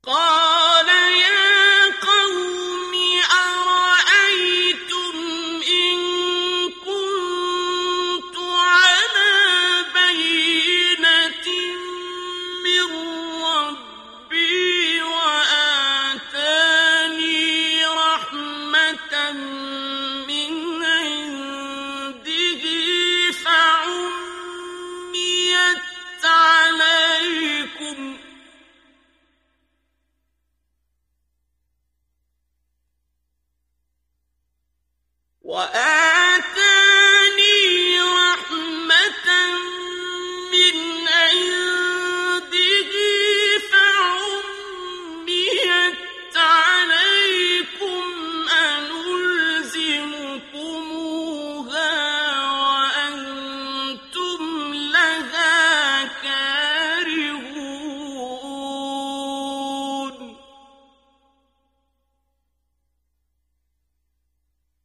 قال يا قوم أرأيتم إن كنت على بينة من ربي وآتاني رحمة من عنده فعميت عليكم وآتاني